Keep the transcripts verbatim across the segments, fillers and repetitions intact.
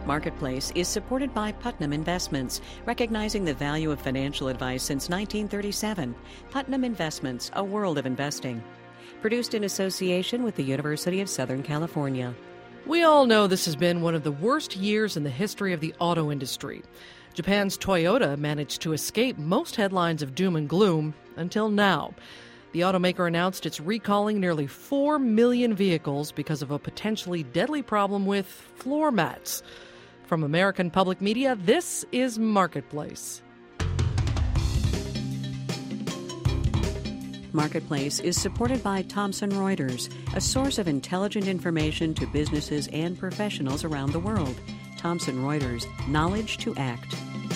Marketplace is supported by Putnam Investments, recognizing the value of financial advice since nineteen thirty-seven. Putnam Investments, a world of investing. Produced in association with the University of Southern California. We all know this has been one of the worst years in the history of the auto industry. Japan's Toyota managed to escape most headlines of doom and gloom until now. The automaker announced it's recalling nearly four million vehicles because of a potentially deadly problem with floor mats. From American Public Media, this is Marketplace. Marketplace is supported by Thomson Reuters, a source of intelligent information to businesses and professionals around the world. Thomson Reuters, knowledge to act.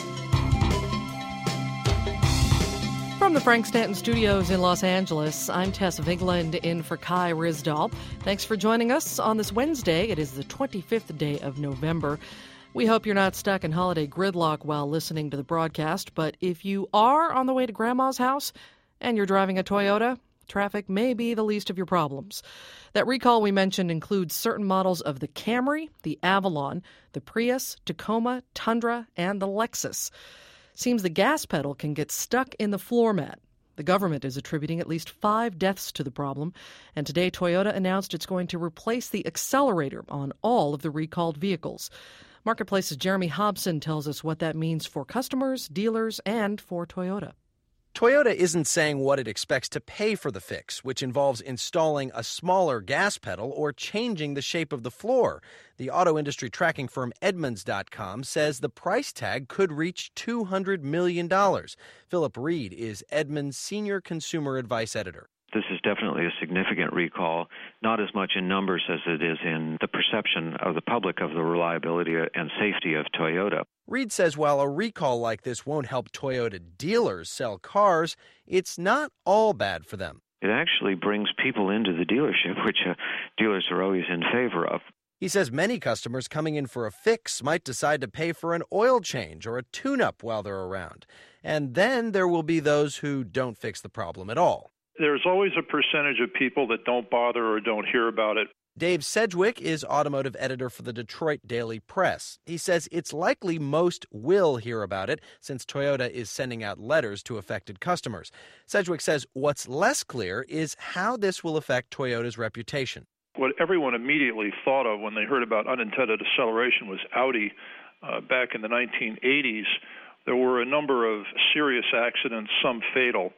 From the Frank Stanton Studios in Los Angeles, I'm Tess Vigland in for Kai Ryssdal. Thanks for joining us on this Wednesday. It is the twenty-fifth day of November. We hope you're not stuck in holiday gridlock while listening to the broadcast, but if you are on the way to Grandma's house and you're driving a Toyota, traffic may be the least of your problems. That recall we mentioned includes certain models of the Camry, the Avalon, the Prius, Tacoma, Tundra, and the Lexus. Seems the gas pedal can get stuck in the floor mat. The government is attributing at least five deaths to the problem, and today Toyota announced it's going to replace the accelerator on all of the recalled vehicles. Marketplace's Jeremy Hobson tells us what that means for customers, dealers, and for Toyota. Toyota isn't saying what it expects to pay for the fix, which involves installing a smaller gas pedal or changing the shape of the floor. The auto industry tracking firm Edmunds dot com says the price tag could reach two hundred million dollars. Philip Reed is Edmunds' senior consumer advice editor. This is definitely a significant recall, not as much in numbers as it is in the perception of the public of the reliability and safety of Toyota. Reed says while a recall like this won't help Toyota dealers sell cars, it's not all bad for them. It actually brings people into the dealership, which uh, dealers are always in favor of. He says many customers coming in for a fix might decide to pay for an oil change or a tune-up while they're around. And then there will be those who don't fix the problem at all. There's always a percentage of people that don't bother or don't hear about it. Dave Sedgwick is automotive editor for the Detroit Daily Press. He says it's likely most will hear about it since Toyota is sending out letters to affected customers. Sedgwick says what's less clear is how this will affect Toyota's reputation. What everyone immediately thought of when they heard about unintended acceleration was Audi. Uh, back in the nineteen eighties, there were a number of serious accidents, some fatal,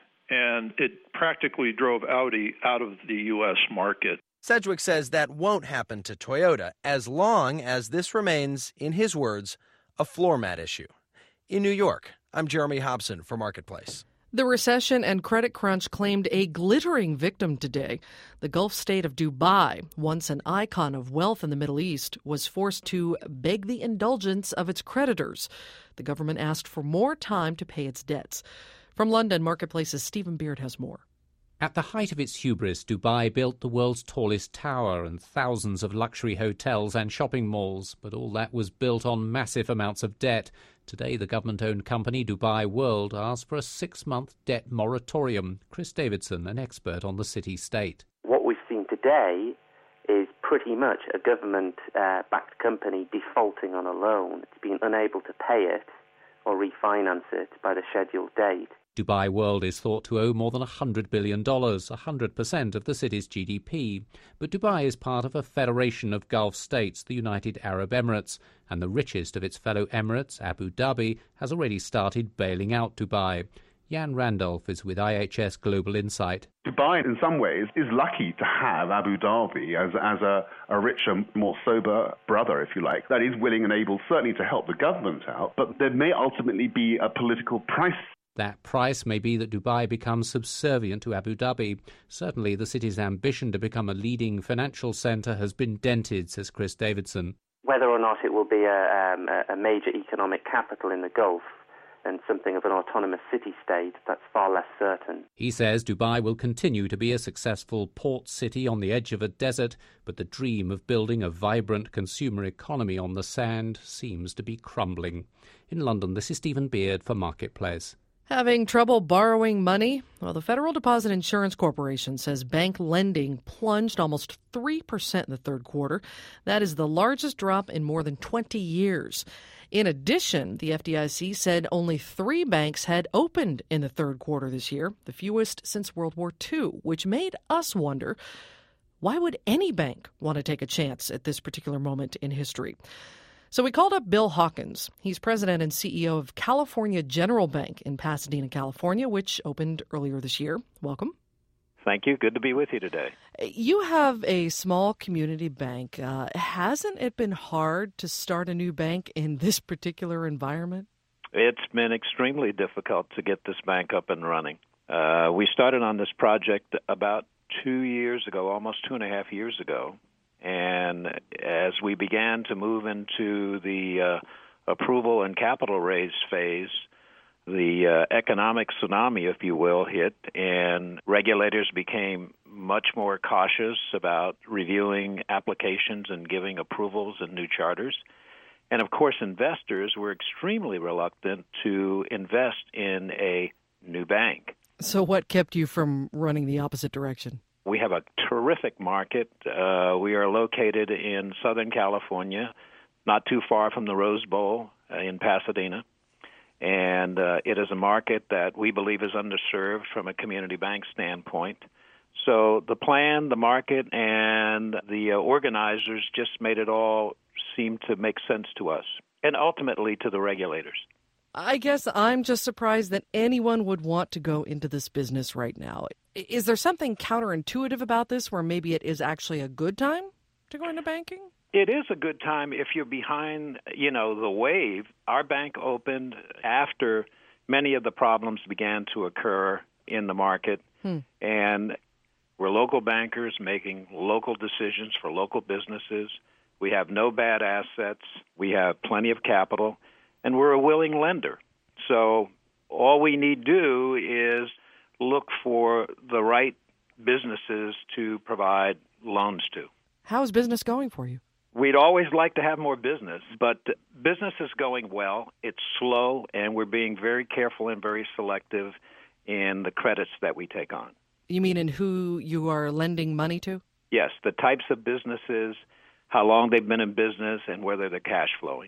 and it practically drove Audi out of the U S market. Sedgwick says that won't happen to Toyota as long as this remains, in his words, a floor mat issue. In New York, I'm Jeremy Hobson for Marketplace. The recession and credit crunch claimed a glittering victim today. The Gulf state of Dubai, once an icon of wealth in the Middle East, was forced to beg the indulgence of its creditors. The government asked for more time to pay its debts. From London, Marketplace's Stephen Beard has more. At the height of its hubris, Dubai built the world's tallest tower and thousands of luxury hotels and shopping malls, but all that was built on massive amounts of debt. Today, the government-owned company Dubai World asked for a six-month debt moratorium. Chris Davidson, an expert on the city-state. What we've seen today is pretty much a government-backed company defaulting on a loan. It's been unable to pay it or refinance it by the scheduled date. Dubai World is thought to owe more than one hundred billion dollars, one hundred percent of the city's G D P. But Dubai is part of a federation of Gulf states, the United Arab Emirates, and the richest of its fellow emirates, Abu Dhabi, has already started bailing out Dubai. Jan Randolph is with I H S Global Insight. Dubai, in some ways, is lucky to have Abu Dhabi as, as a, a richer, more sober brother, if you like, that is willing and able certainly to help the government out, but there may ultimately be a political price. That price may be that Dubai becomes subservient to Abu Dhabi. Certainly, the city's ambition to become a leading financial centre has been dented, says Chris Davidson. Whether or not it will be a, um, a major economic capital in the Gulf and something of an autonomous city-state, that's far less certain. He says Dubai will continue to be a successful port city on the edge of a desert, but the dream of building a vibrant consumer economy on the sand seems to be crumbling. In London, this is Stephen Beard for Marketplace. Having trouble borrowing money? Well, the Federal Deposit Insurance Corporation says bank lending plunged almost three percent in the third quarter. That is the largest drop in more than twenty years. In addition, the F D I C said only three banks had opened in the third quarter this year, the fewest since World War Two, which made us wonder, why would any bank want to take a chance at this particular moment in history? So we called up Bill Hawkins. He's president and C E O of California General Bank in Pasadena, California, which opened earlier this year. Welcome. Thank you. Good to be with you today. You have a small community bank. Uh, hasn't it been hard to start a new bank in this particular environment? It's been extremely difficult to get this bank up and running. Uh, we started on this project about two years ago, almost two and a half years ago. And as we began to move into the uh, approval and capital raise phase, the uh, economic tsunami, if you will, hit, and regulators became much more cautious about reviewing applications and giving approvals and new charters. And, of course, investors were extremely reluctant to invest in a new bank. So what kept you from running the opposite direction? We have a terrific market. Uh, we are located in Southern California, not too far from the Rose Bowl uh, in Pasadena. And uh, it is a market that we believe is underserved from a community bank standpoint. So the plan, the market, and the uh, organizers just made it all seem to make sense to us, and ultimately to the regulators. I guess I'm just surprised that anyone would want to go into this business right now. Is there something counterintuitive about this where maybe it is actually a good time to go into banking? It is a good time if you're behind, you know, the wave. Our bank opened after many of the problems began to occur in the market, hmm. and we're local bankers making local decisions for local businesses. We have no bad assets. We have plenty of capital. And we're a willing lender. So all we need to do is look for the right businesses to provide loans to. How is business going for you? We'd always like to have more business, but business is going well. It's slow, and we're being very careful and very selective in the credits that we take on. You mean in who you are lending money to? Yes, the types of businesses, how long they've been in business, and whether they're cash flowing.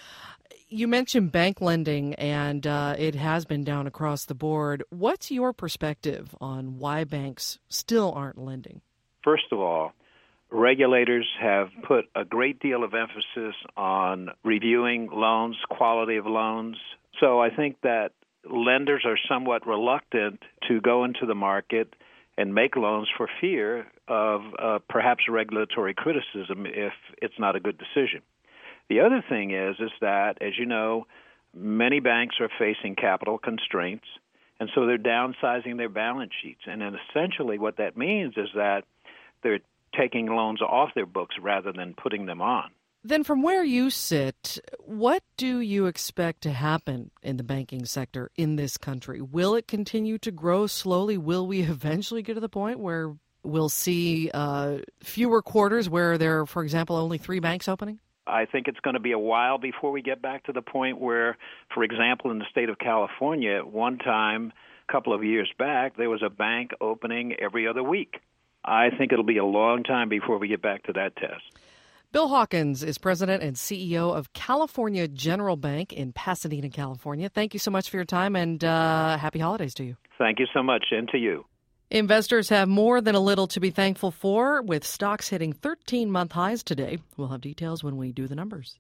You mentioned bank lending, and uh, it has been down across the board. What's your perspective on why banks still aren't lending? First of all, regulators have put a great deal of emphasis on reviewing loans, quality of loans. So I think that lenders are somewhat reluctant to go into the market and make loans for fear of uh, perhaps regulatory criticism if it's not a good decision. The other thing is, is that, as you know, many banks are facing capital constraints, and so they're downsizing their balance sheets. And then essentially what that means is that they're taking loans off their books rather than putting them on. Then from where you sit, what do you expect to happen in the banking sector in this country? Will it continue to grow slowly? Will we eventually get to the point where we'll see uh, fewer quarters where there are, for example, only three banks opening? I think it's going to be a while before we get back to the point where, for example, in the state of California, at one time, a couple of years back, there was a bank opening every other week. I think it'll be a long time before we get back to that test. Bill Hawkins is president and C E O of California General Bank in Pasadena, California. Thank you so much for your time, and uh, happy holidays to you. Thank you so much, and to you. Investors have more than a little to be thankful for, with stocks hitting thirteen-month highs today. We'll have details when we do the numbers.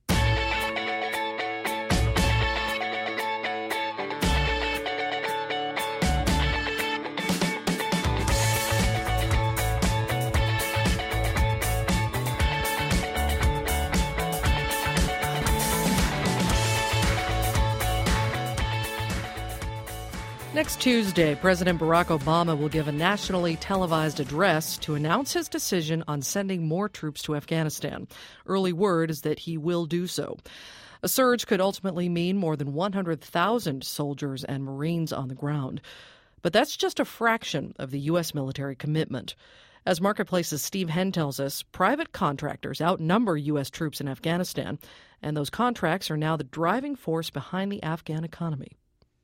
Next Tuesday, President Barack Obama will give a nationally televised address to announce his decision on sending more troops to Afghanistan. Early word is that he will do so. A surge could ultimately mean more than one hundred thousand soldiers and Marines on the ground. But that's just a fraction of the U S military commitment. As Marketplace's Steve Henn tells us, private contractors outnumber U S troops in Afghanistan, and those contracts are now the driving force behind the Afghan economy.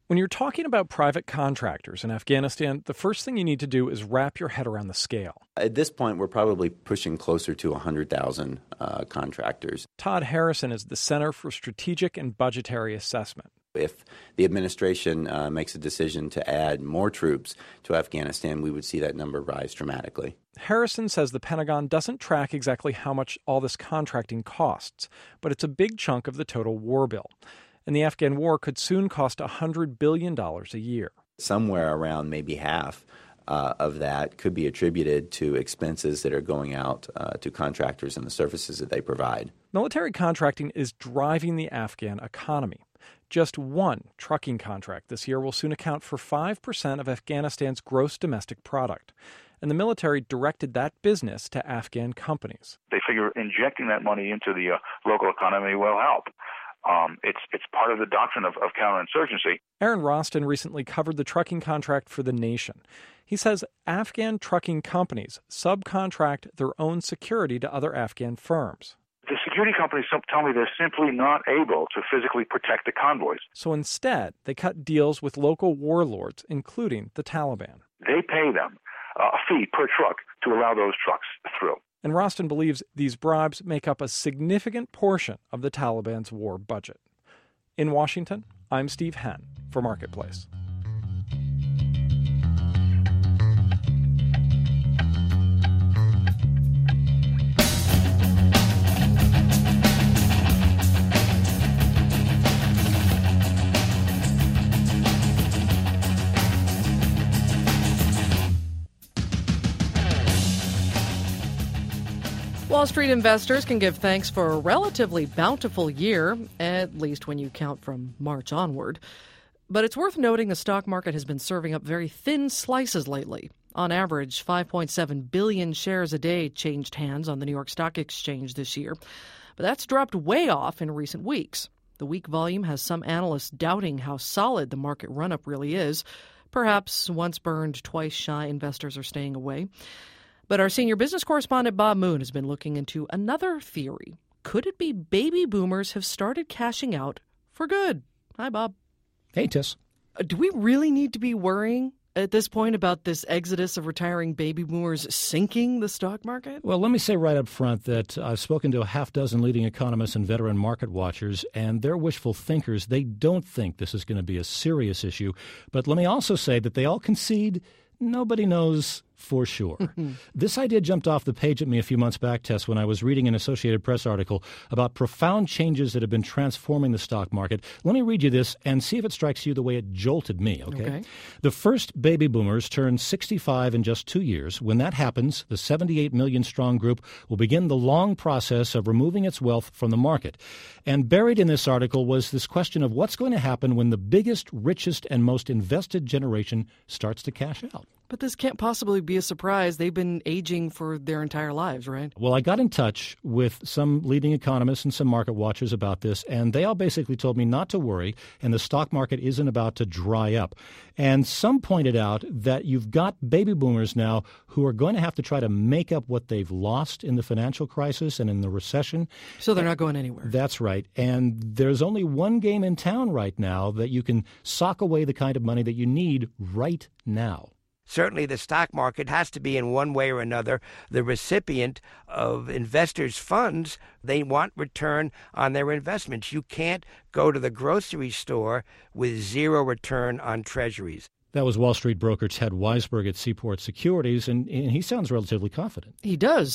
When you're talking about private contractors in Afghanistan, the first thing you need to do is wrap your head around the scale. At this point, we're probably pushing closer to one hundred thousand uh, contractors. Todd Harrison is the Center for Strategic and Budgetary Assessment. If the administration uh, makes a decision to add more troops to Afghanistan, we would see that number rise dramatically. Harrison says the Pentagon doesn't track exactly how much all this contracting costs, but it's a big chunk of the total war bill. And the Afghan war could soon cost one hundred billion dollars a year. Somewhere around maybe half uh, of that could be attributed to expenses that are going out uh, to contractors and the services that they provide. Military contracting is driving the Afghan economy. Just one trucking contract this year will soon account for five percent of Afghanistan's gross domestic product. And the military directed that business to Afghan companies. They figure injecting that money into the uh, local economy will help. Um, it's it's part of the doctrine of, of counterinsurgency. Aaron Roston recently covered the trucking contract for The Nation. He says Afghan trucking companies subcontract their own security to other Afghan firms. The security companies tell me they're simply not able to physically protect the convoys. So instead, they cut deals with local warlords, including the Taliban. They pay them uh, a fee per truck to allow those trucks through. And Roston believes these bribes make up a significant portion of the Taliban's war budget. In Washington, I'm Steve Henn for Marketplace. Wall Street investors can give thanks for a relatively bountiful year, at least when you count from March onward. But it's worth noting the stock market has been serving up very thin slices lately. On average, five point seven billion shares a day changed hands on the New York Stock Exchange this year. But that's dropped way off in recent weeks. The weak volume has some analysts doubting how solid the market run-up really is. Perhaps once burned, twice shy investors are staying away. But our senior business correspondent Bob Moon has been looking into another theory. Could it be baby boomers have started cashing out for good? Hi, Bob. Hey, Tess. Uh, do we really need to be worrying at this point about this exodus of retiring baby boomers sinking the stock market? Well, let me say right up front that I've spoken to a half dozen leading economists and veteran market watchers, and they're wishful thinkers. They don't think this is going to be a serious issue. But let me also say that they all concede nobody knows for sure. This idea jumped off the page at me a few months back, Tess, when I was reading an Associated Press article about profound changes that have been transforming the stock market. Let me read you this and see if it strikes you the way it jolted me, okay? Okay. The first baby boomers turn sixty-five in just two years. When that happens, the seventy-eight million strong group will begin the long process of removing its wealth from the market. And buried in this article was this question of what's going to happen when the biggest, richest, and most invested generation starts to cash out. But this can't possibly be a surprise. They've been aging for their entire lives, right? Well, I got in touch with some leading economists and some market watchers about this, and they all basically told me not to worry, and the stock market isn't about to dry up. And some pointed out that you've got baby boomers now who are going to have to try to make up what they've lost in the financial crisis and in the recession. So they're not going anywhere. That's right. And there's only one game in town right now that you can sock away the kind of money that you need right now. Certainly the stock market has to be in one way or another the recipient of investors' funds. They want return on their investments. You can't go to the grocery store with zero return on treasuries. That was Wall Street broker Ted Weisberg at Seaport Securities, and, and he sounds relatively confident. He does.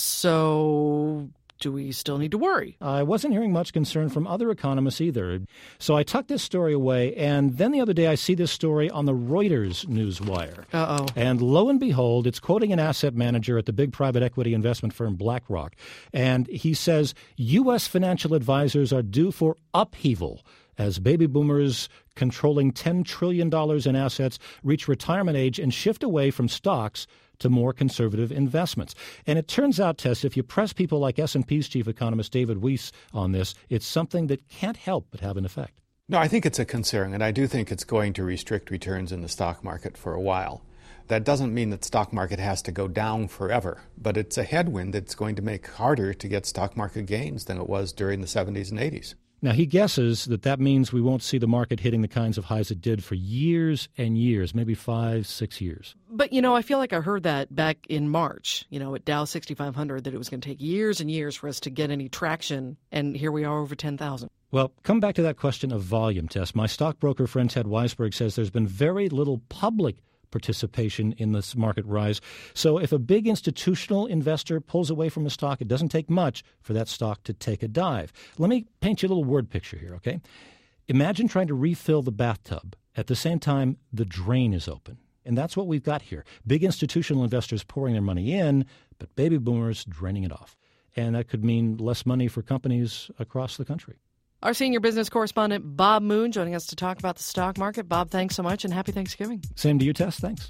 So do we still need to worry? I wasn't hearing much concern from other economists either. So I tucked this story away, and then the other day I see this story on the Reuters newswire. Uh-oh. And lo and behold, it's quoting an asset manager at the big private equity investment firm BlackRock. And he says, U S financial advisors are due for upheaval as baby boomers controlling ten trillion dollars in assets reach retirement age and shift away from stocks to more conservative investments. And it turns out, Tess, if you press people like S and P's chief economist David Weiss on this, it's something that can't help but have an effect. No, I think it's a concern, and I do think it's going to restrict returns in the stock market for a while. That doesn't mean that the stock market has to go down forever, but it's a headwind that's going to make it harder to get stock market gains than it was during the seventies and eighties. Now, he guesses that that means we won't see the market hitting the kinds of highs it did for years and years, maybe five, six years. But, you know, I feel like I heard that back in March, you know, at Dow sixty-five hundred, that it was going to take years and years for us to get any traction. And here we are over ten thousand. Well, come back to that question of volume, Tess. My stockbroker friend Ted Weisberg says there's been very little public participation in this market rise. So if a big institutional investor pulls away from a stock, it doesn't take much for that stock to take a dive. Let me paint you a little word picture here, okay? Imagine trying to refill the bathtub. At the same time, the drain is open. And that's what we've got here. Big institutional investors pouring their money in, but baby boomers draining it off. And that could mean less money for companies across the country. Our senior business correspondent, Bob Moon, joining us to talk about the stock market. Bob, thanks so much, and happy Thanksgiving. Same to you, Tess. Thanks.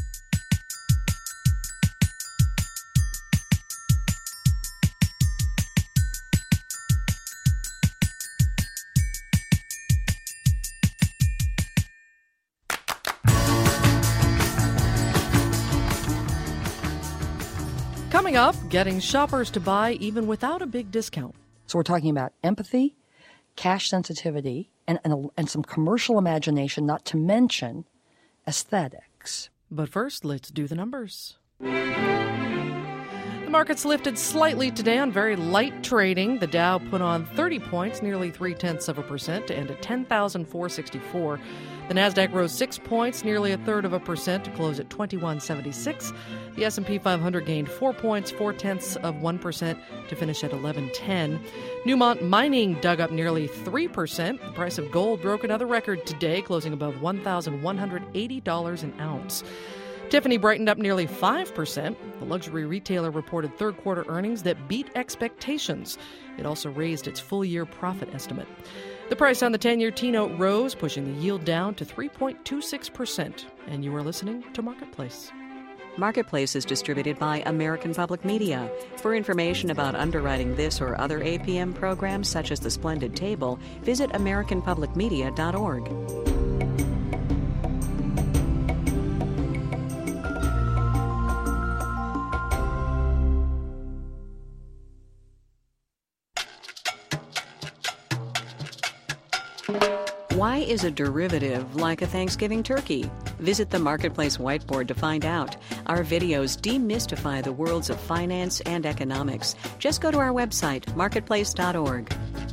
Coming up, getting shoppers to buy even without a big discount. So we're talking about empathy, cash sensitivity, and, and, and some commercial imagination, not to mention aesthetics. But first, let's do the numbers. The markets lifted slightly today on very light trading. The Dow put on thirty points, nearly three-tenths of a percent, to end at ten thousand four hundred sixty-four. The Nasdaq rose six points, nearly a third of a percent, to close at twenty-one seventy-six. The S and P five hundred gained four points, four-tenths of one percent, to finish at eleven ten. Newmont Mining dug up nearly three percent. The price of gold broke another record today, closing above one thousand one hundred eighty dollars an ounce. Tiffany brightened up nearly five percent. The luxury retailer reported third-quarter earnings that beat expectations. It also raised its full-year profit estimate. The price on the ten-year T-note rose, pushing the yield down to three point two six percent. And you are listening to Marketplace. Marketplace is distributed by American Public Media. For information about underwriting this or other A P M programs, such as The Splendid Table, visit american public media dot org. Why is a derivative like a Thanksgiving turkey? Visit the Marketplace whiteboard to find out. Our videos demystify the worlds of finance and economics. Just go to our website, marketplace dot org.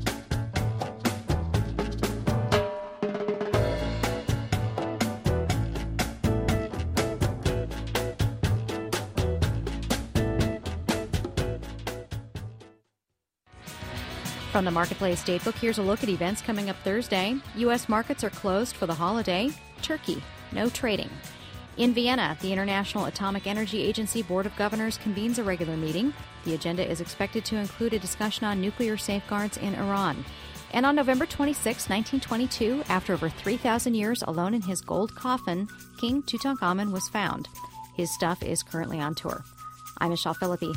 From the Marketplace Datebook, here's a look at events coming up Thursday. U S markets are closed for the holiday. Turkey, no trading. In Vienna, the International Atomic Energy Agency Board of Governors convenes a regular meeting. The agenda is expected to include a discussion on nuclear safeguards in Iran. And on November twenty-sixth, nineteen twenty-two, after over three thousand years alone in his gold coffin, King Tutankhamun was found. His stuff is currently on tour. I'm Michelle Philippi.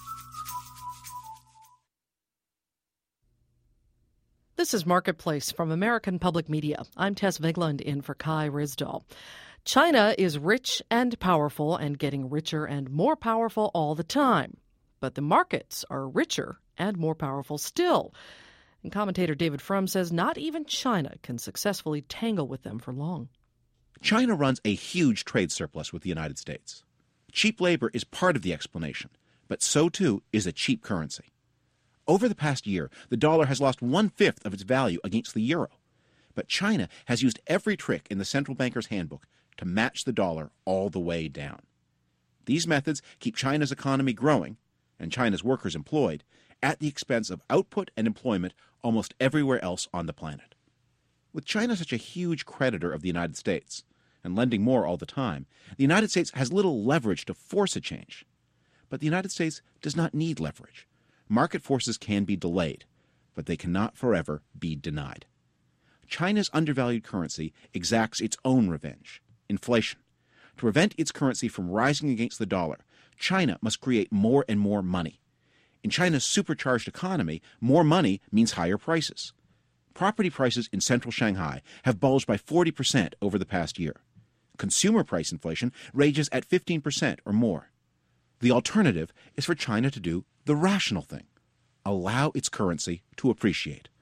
This is Marketplace from American Public Media. I'm Tess Vigland in for Kai Risdahl. China is rich and powerful and getting richer and more powerful all the time. But the markets are richer and more powerful still. And commentator David Frum says not even China can successfully tangle with them for long. China runs a huge trade surplus with the United States. Cheap labor is part of the explanation, but so too is a cheap currency. Over the past year, the dollar has lost one-fifth of its value against the euro. But China has used every trick in the central banker's handbook to match the dollar all the way down. These methods keep China's economy growing, and China's workers employed, at the expense of output and employment almost everywhere else on the planet. With China such a huge creditor of the United States, and lending more all the time, the United States has little leverage to force a change. But the United States does not need leverage. Market forces can be delayed, but they cannot forever be denied. China's undervalued currency exacts its own revenge, inflation. To prevent its currency from rising against the dollar, China must create more and more money. In China's supercharged economy, more money means higher prices. Property prices in central Shanghai have bulged by forty percent over the past year. Consumer price inflation rages at fifteen percent or more. The alternative is for China to do the rational thing, allow its currency to appreciate.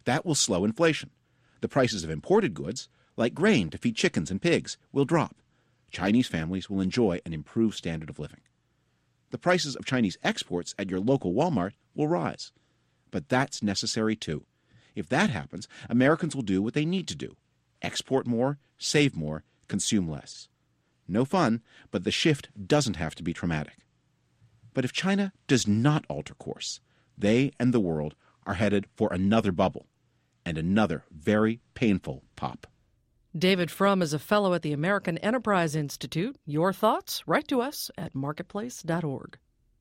That will slow inflation. The prices of imported goods, like grain to feed chickens and pigs, will drop. Chinese families will enjoy an improved standard of living. The prices of Chinese exports at your local Walmart will rise. But that's necessary too. If that happens, Americans will do what they need to do: export more, save more, consume less. No fun, but the shift doesn't have to be traumatic. But if China does not alter course, they and the world are headed for another bubble and another very painful pop. David Frum is a fellow at the American Enterprise Institute. Your thoughts? Write to us at marketplace dot org.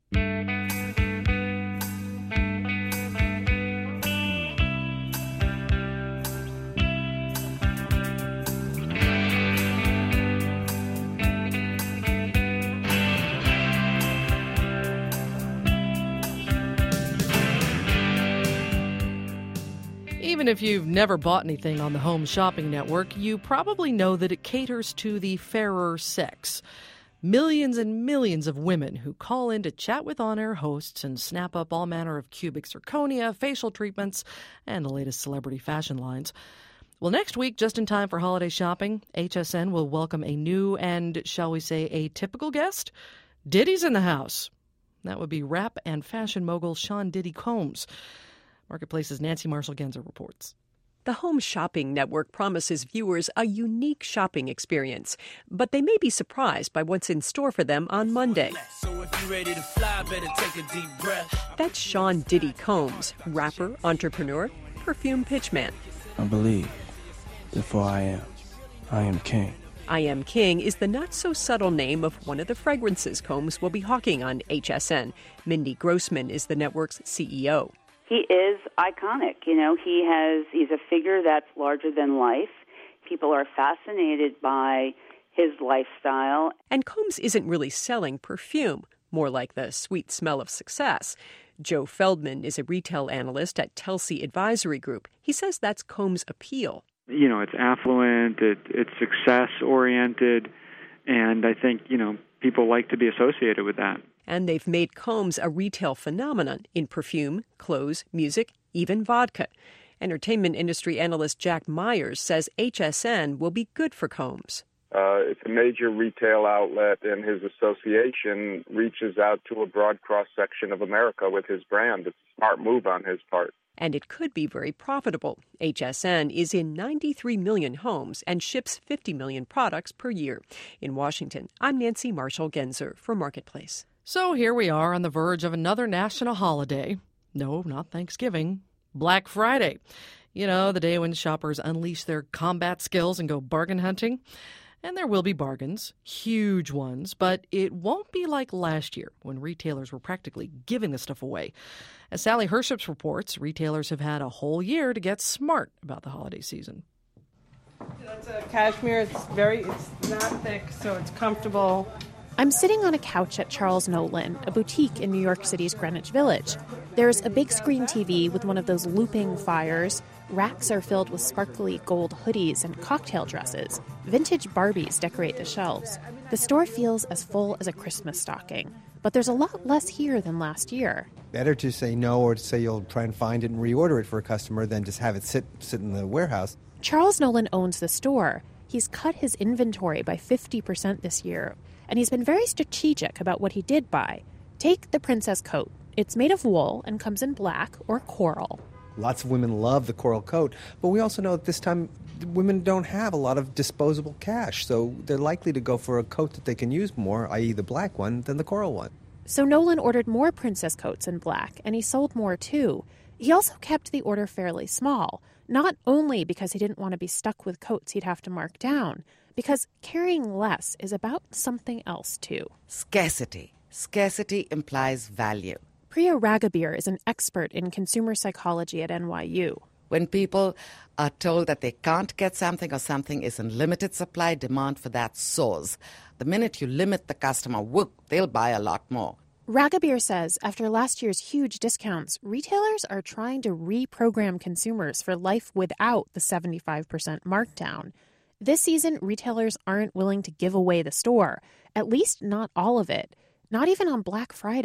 Even if you've never bought anything on the Home Shopping Network, you probably know that it caters to the fairer sex. Millions and millions of women who call in to chat with on-air hosts and snap up all manner of cubic zirconia, facial treatments, and the latest celebrity fashion lines. Well, next week, just in time for holiday shopping, H S N will welcome a new and, shall we say, atypical guest. Diddy's in the house. That would be rap and fashion mogul Sean Diddy Combs. Marketplace's Nancy Marshall-Genzer reports. The Home Shopping Network promises viewers a unique shopping experience, but they may be surprised by what's in store for them on Monday. So if you're ready to fly, better take a deep breath. That's Sean Diddy Combs, rapper, entrepreneur, perfume pitchman. I believe, therefore I am. I am king. I Am King is the not-so-subtle name of one of the fragrances Combs will be hawking on H S N. Mindy Grossman is the network's C E O. He is iconic. You know, he has he's a figure that's larger than life. People are fascinated by his lifestyle. And Combs isn't really selling perfume, more like the sweet smell of success. Joe Feldman is a retail analyst at Telsey Advisory Group. He says that's Combs' appeal. You know, it's affluent, it, it's success-oriented, and I think, you know, people like to be associated with that. And they've made Combs a retail phenomenon in perfume, clothes, music, even vodka. Entertainment industry analyst Jack Myers says H S N will be good for Combs. Uh, it's a major retail outlet, and his association reaches out to a broad cross-section of America with his brand. It's a smart move on his part. And it could be very profitable. H S N is in ninety-three million homes and ships fifty million products per year. In Washington, I'm Nancy Marshall-Genzer for Marketplace. So here we are on the verge of another national holiday. No, not Thanksgiving. Black Friday. You know, the day when shoppers unleash their combat skills and go bargain hunting. And there will be bargains, huge ones, but it won't be like last year when retailers were practically giving the stuff away. As Sally Herships reports, retailers have had a whole year to get smart about the holiday season. That's a cashmere. It's very, it's not thick, so it's comfortable. I'm sitting on a couch at Charles Nolan, a boutique in New York City's Greenwich Village. There's a big screen T V with one of those looping fires. Racks are filled with sparkly gold hoodies and cocktail dresses. Vintage Barbies decorate the shelves. The store feels as full as a Christmas stocking, but there's a lot less here than last year. Better to say no or to say you'll try and find it and reorder it for a customer than just have it sit sit in the warehouse. Charles Nolan owns the store. He's cut his inventory by fifty percent this year, and he's been very strategic about what he did buy. Take the princess coat. It's made of wool and comes in black or coral. Lots of women love the coral coat, but we also know at this time women don't have a lot of disposable cash, so they're likely to go for a coat that they can use more, that is the black one, than the coral one. So Nolan ordered more princess coats in black, and he sold more too. He also kept the order fairly small, not only because he didn't want to be stuck with coats he'd have to mark down, because carrying less is about something else too. Scarcity. Scarcity implies value. Priya Ragabir is an expert in consumer psychology at N Y U. When people are told that they can't get something or something is in limited supply, demand for that soars. The minute you limit the customer, whoop, they'll buy a lot more. Ragabir says after last year's huge discounts, retailers are trying to reprogram consumers for life without the seventy-five percent markdown. This season, retailers aren't willing to give away the store, at least not all of it, not even on Black Friday.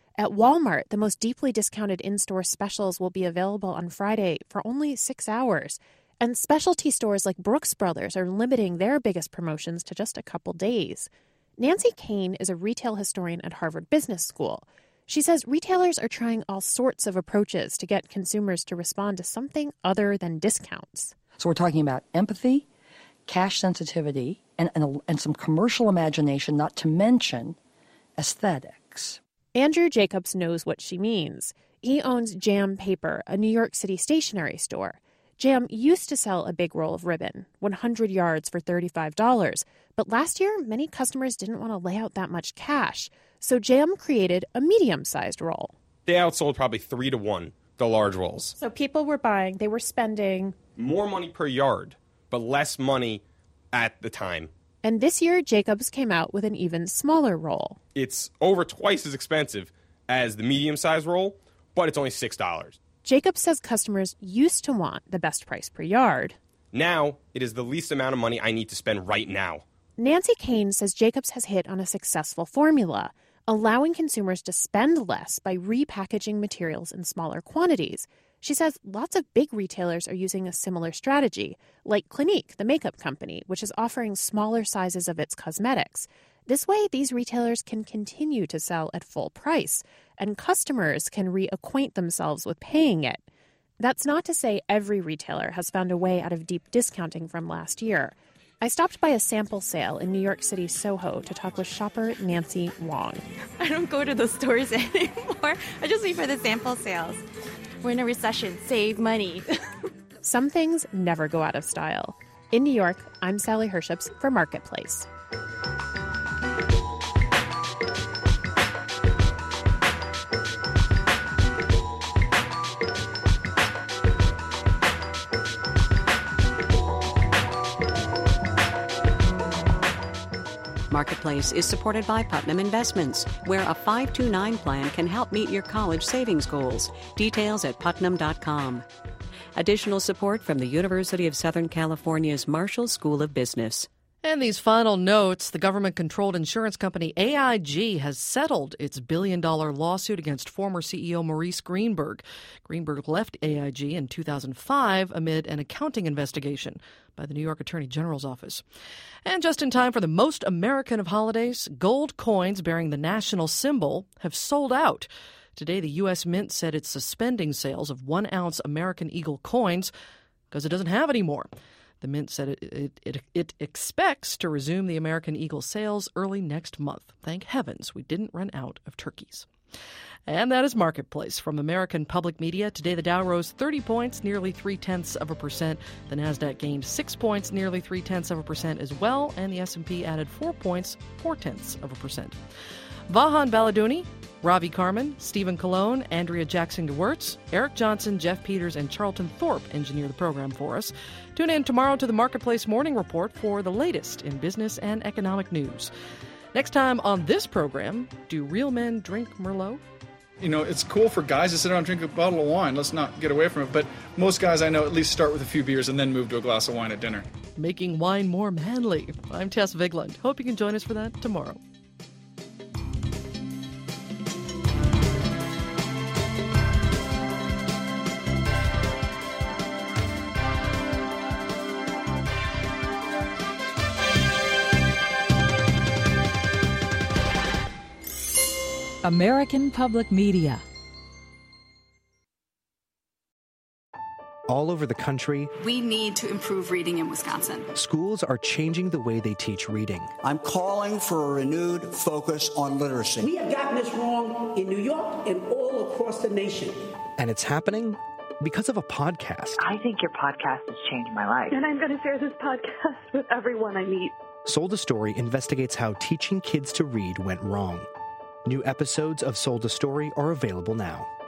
At Walmart, the most deeply discounted in-store specials will be available on Friday for only six hours. And specialty stores like Brooks Brothers are limiting their biggest promotions to just a couple days. Nancy Kane is a retail historian at Harvard Business School. She says retailers are trying all sorts of approaches to get consumers to respond to something other than discounts. So we're talking about empathy, cash sensitivity, and, and, and some commercial imagination, not to mention aesthetics. Andrew Jacobs knows what she means. He owns Jam Paper, a New York City stationery store. Jam used to sell a big roll of ribbon, one hundred yards for thirty-five dollars. But last year, many customers didn't want to lay out that much cash. So Jam created a medium-sized roll. They outsold probably three to one, the large rolls. So people were buying, they were spending more money per yard, but less money at the time. And this year, Jacobs came out with an even smaller roll. It's over twice as expensive as the medium-sized roll, but it's only six dollars. Jacobs says customers used to want the best price per yard. Now, it is the least amount of money I need to spend right now. Nancy Kane says Jacobs has hit on a successful formula, allowing consumers to spend less by repackaging materials in smaller quantities. She says lots of big retailers are using a similar strategy, like Clinique, the makeup company, which is offering smaller sizes of its cosmetics. This way, these retailers can continue to sell at full price, and customers can reacquaint themselves with paying it. That's not to say every retailer has found a way out of deep discounting from last year. I stopped by a sample sale in New York City, Soho, to talk with shopper Nancy Wong. I don't go to those stores anymore. I just wait for the sample sales. We're in a recession. Save money. Some things never go out of style. In New York, I'm Sally Herships for Marketplace. Marketplace is supported by Putnam Investments, where a five two nine plan can help meet your college savings goals. Details at putnam dot com. Additional support from the University of Southern California's Marshall School of Business. And these final notes, the government-controlled insurance company A I G has settled its billion-dollar lawsuit against former C E O Maurice Greenberg. Greenberg left A I G in two thousand five amid an accounting investigation by the New York Attorney General's office. And just in time for the most American of holidays, gold coins bearing the national symbol have sold out. Today, the U S Mint said it's suspending sales of one-ounce American Eagle coins because it doesn't have any more. The Mint said it, it, it, it expects to resume the American Eagle sales early next month. Thank heavens we didn't run out of turkeys. And that is Marketplace from American Public Media. Today, the Dow rose thirty points, nearly three-tenths of a percent. The Nasdaq gained six points, nearly three-tenths of a percent as well. And the S and P added four points, four-tenths of a percent. Vahan Baladouni, Ravi Carmen, Stephen Colon, Andrea Jackson-DeWertz, Eric Johnson, Jeff Peters, and Charlton Thorpe engineer the program for us. Tune in tomorrow to the Marketplace Morning Report for the latest in business and economic news. Next time on this program, do real men drink Merlot? You know, it's cool for guys to sit around and drink a bottle of wine. Let's not get away from it. But most guys I know at least start with a few beers and then move to a glass of wine at dinner. Making wine more manly. I'm Tess Vigland. Hope you can join us for that tomorrow. American Public Media. All over the country, we need to improve reading in Wisconsin. Schools are changing the way they teach reading. I'm calling for a renewed focus on literacy. We have gotten this wrong in New York and all across the nation. And it's happening because of a podcast. I think your podcast has changed my life. And I'm going to share this podcast with everyone I meet. Sold a Story investigates how teaching kids to read went wrong. New episodes of Sold a Story are available now.